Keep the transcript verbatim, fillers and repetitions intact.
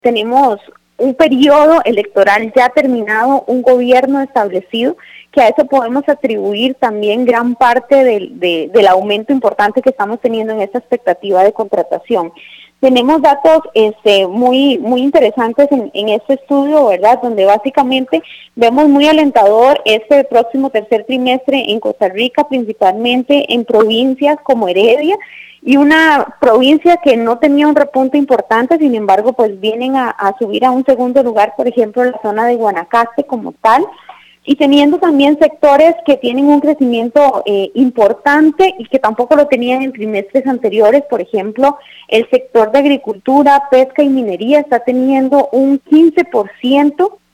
tenemos un periodo electoral ya terminado, un gobierno establecido, que a eso podemos atribuir también gran parte del, de, del aumento importante que estamos teniendo en esta expectativa de contratación. Tenemos datos este, muy muy interesantes en, en este estudio, ¿verdad? Donde básicamente vemos muy alentador este próximo tercer trimestre en Costa Rica, principalmente en provincias como Heredia, y una provincia que no tenía un repunte importante, sin embargo, pues vienen a, a subir a un segundo lugar, por ejemplo, la zona de Guanacaste como tal, y teniendo también sectores que tienen un crecimiento eh, importante y que tampoco lo tenían en trimestres anteriores. Por ejemplo, el sector de agricultura, pesca y minería está teniendo un quince por ciento